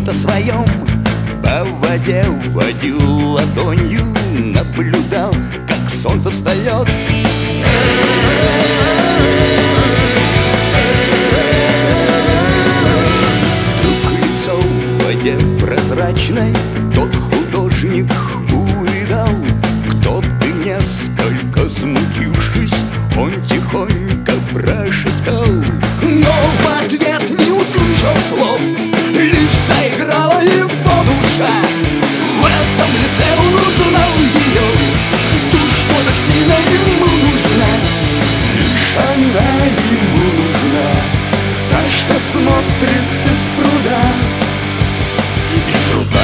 чем-то своем по воде водил ладонью, наблюдал, как солнце встает. Вдруг лицо в воде прозрачной тот художник увидал. Кто-то, несколько смутившись, он тихонько прошептал, но в ответ не услышал слов, лишь заиграла его душа. В этом лице он узнал ее, ту, что так сильно ему нужна. Лишь она ему нужна, та, что смотрит из пруда, из пруда.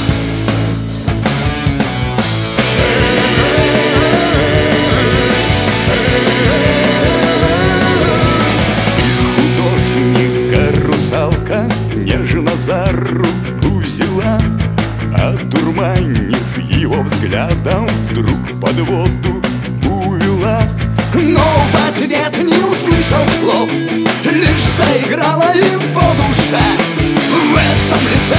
Нежно за руку взяла, одурманив его взглядом, вдруг под воду увела. Но в ответ не услышал слов, лишь заиграла его душа. В этом лице